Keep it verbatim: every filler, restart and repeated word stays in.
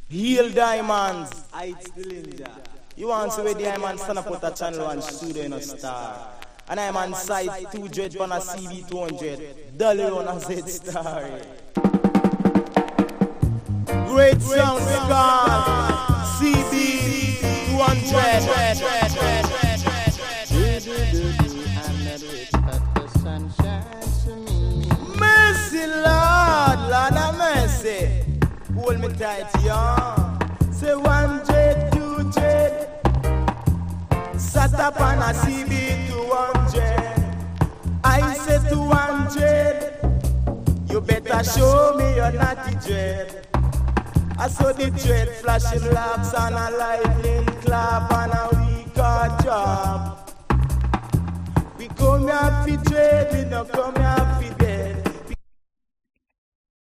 Heal Diamonds. I still ninja. You want to see where Diamond stand up with a channel and studio in a star. And I'm on side two hundred on a C B two hundred. Dolly on a Z Star. Great sound record. C B two hundred. Mercy, Lord, Lord of mercy. Hold me tight, young. Say one hundred, two hundred. Sat up on a C B two hundred. I say two hundred. You better show me your naughty dread. I saw the dread flashing lamps and a lightning clap and a weak hard job. We come here for dread, we don't come here for